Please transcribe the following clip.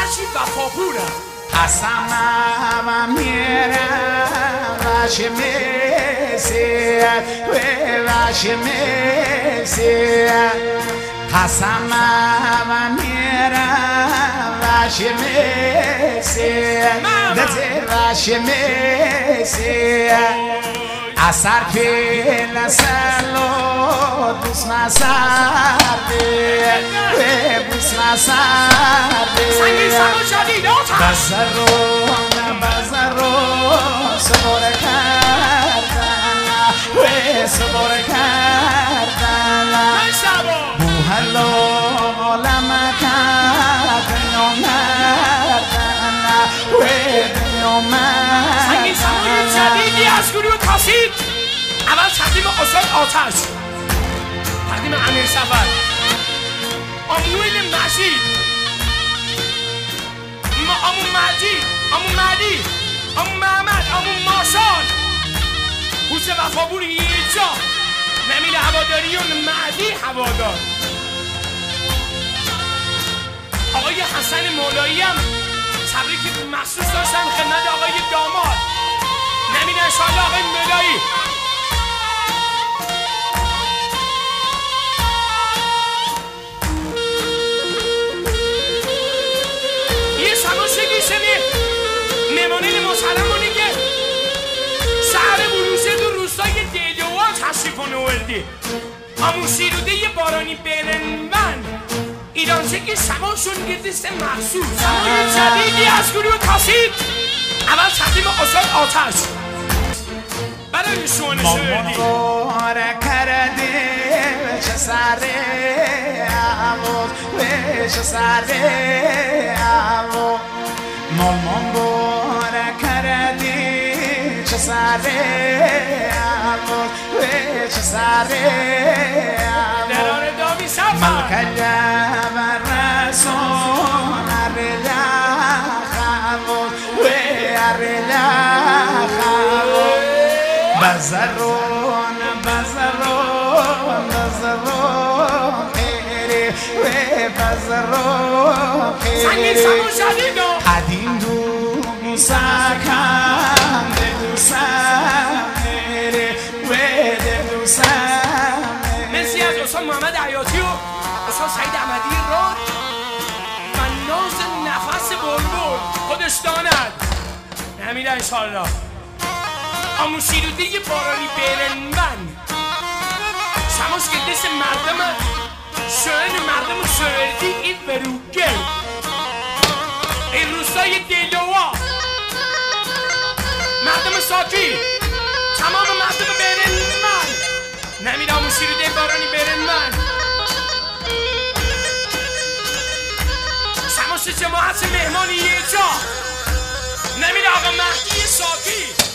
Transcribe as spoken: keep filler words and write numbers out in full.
چی وفاپورم قسم و میرم وش میسید وش میسید قسم و میرم وش میسید دت وش میسید اثر پیل سلو دوست مسرده دوست مسرده سنگی سمو شدید بزرون بزرون صبر کردن و صبر کردن بوهلو لمکت نیامردن و نیامردن سنگی سمو شدیدی از گروه تاسید اول تقدیم استاد آتش تقدیم امیر سفر آمنویل مجید امو مجید امو مهدی امو محمد امو ماشال حوس وفابور ییجا نمیل هواداریون مهدی هوادار آقای حسن مولایی هم تبریک مخصوص داشتن خدمت آقای داماد نمیل انشاءالله آقای مولایی مهمانین محترمونی که شهر بروسه تو روستای دیلوان تشریف نوردی همون شیروده یه بارانی برنون ایرانچه که شماشون گردست مخصوص سمای جدیدی از گروه تاسید اول تقدیم استاد آتش برای شوانه شوردی مامون کرده چه سره عمود چه سره عمود مامان باره کردی چه سره عمود چه سره درار دامی سفر ملکه و رسون ارلخ عمود و ارلخ عمود بزرون بزرون بزرون خیری و بزرون خیری سنگی سمو شدیدو قدیم دو سکم دوسم میره و دوسم مرسی از استاد محمد حیاتی و استاد سعید احمدی راد و ناز نفس بلبل خودش داند نمیده انشالله امو شیروده یه بارانی برنون شماش که دست مردم شوهن مردم شوهردی این بروگل این روستای دیلوها مردم ساکی تمام مردم برنون نمیده امو شیروده بارانی برنون شماش جماعت مهمانی یه جا نمیده آقا مهدی ساکی